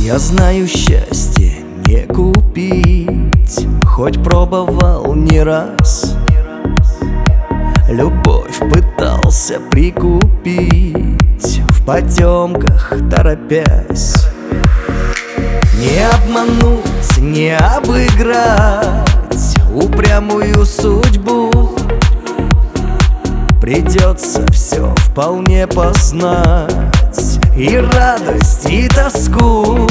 Я знаю, счастье не купить, хоть пробовал не раз. Любовь пытался прикупить, в потемках торопясь. Не обмануть, не обыграть упрямую судьбу. Придется все вполне познать, и радость, и тоску.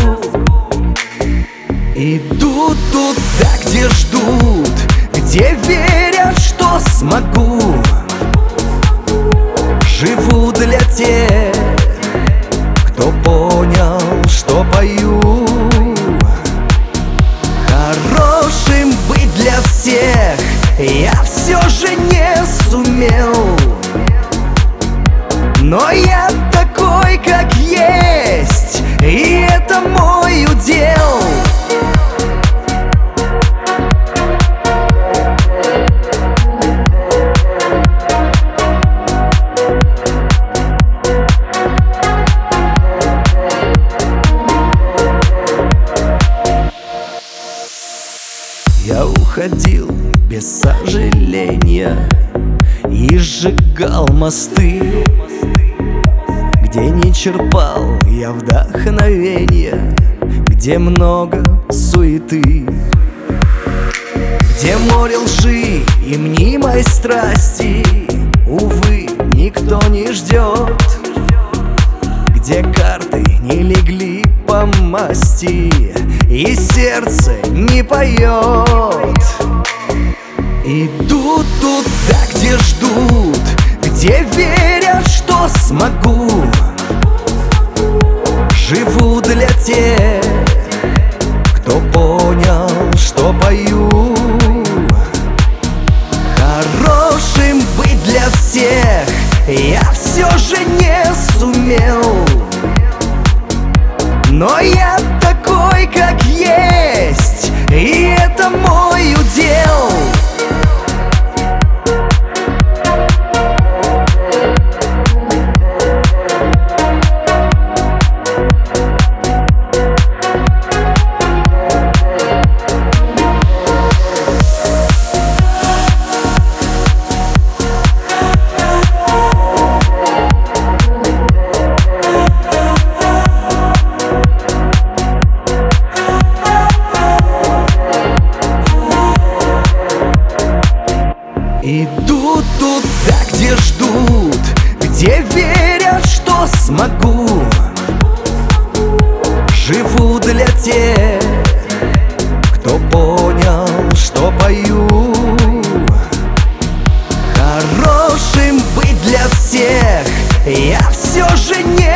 Иду туда, где ждут, где верят, что смогу. Живу для тех, кто понял, что пою. Хорошим быть для всех я все же не сумел, но я такой, как есть, и это мой удел. Я уходил без сожаления и сжигал мосты, где не черпал я вдохновения, где много суеты, где море лжи и мнимой страсти, увы, никто не ждет, где карты не легли по масти и сердце не поет. Иду туда, где ждут, где верят, что смогу. Живу для тех, кто понял, что пою. Хорошим быть для всех я все же не сумел, но я такой, как есть, и это мой удел. Иду туда, где ждут, где верят, что смогу. Живу для тех, кто понял, что пою. Хорошим быть для всех я все же не